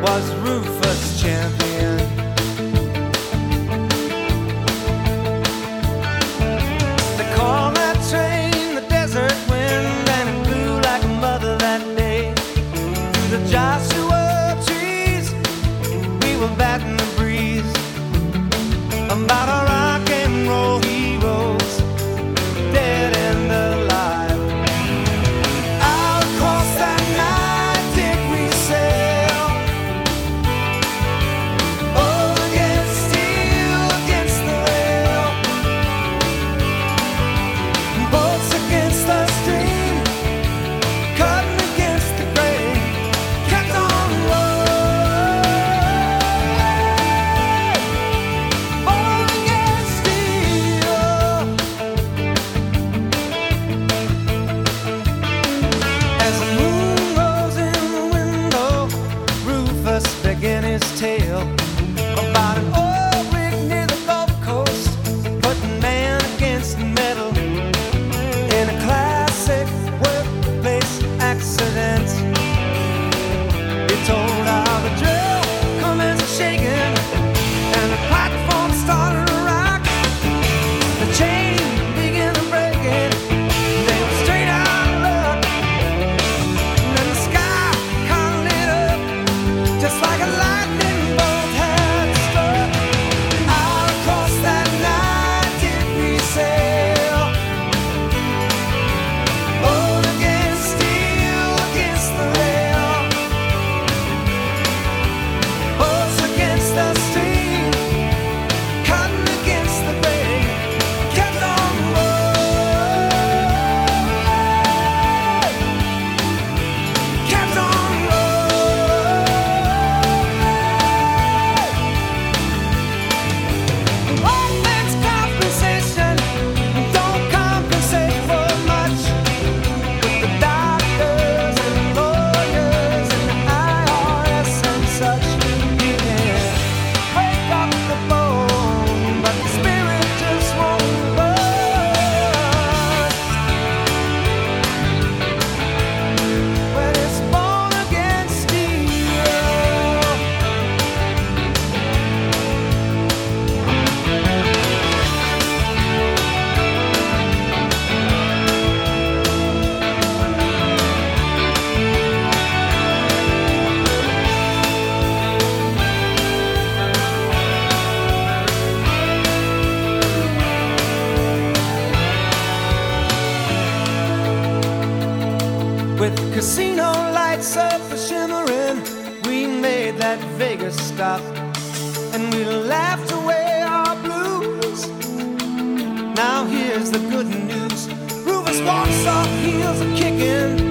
was Rufus champion. They call that train the desert wind, and it blew like a mother that day. Through the Joshua trees, we were batting the breeze about our rock and roll heroes, dead and alive. Out across that night did we sail, oh, against steel, against the rail, boats against the stream, cutting against the grain, kept on rolling, oh, against steel. As the moon rose in the window, Rufus began his tale about an oil rig near the Gulf Coast, putting man against metal in a classic workplace accident. He told how the drill commenced shaking and the platform started to rock. The chain began to break it. They were straight out of luck. And then the sky kind of lit up, just like a lightning bolt had struck. Out across that night did we sail, oh, against steel, against the rail, boats against the stream, cutting against the grain, kept on rolling, kept on rolling. All that's compensation don't compensate for much, with the doctors and lawyers and the IRS and such. You can break up the bone, but the spirit just won't rust when it's born against steel. With casino lights up a shimmering, we made that Vegas stop, and we laughed away our blues. Now here's the good news: Rufus walks off, heels are kicking,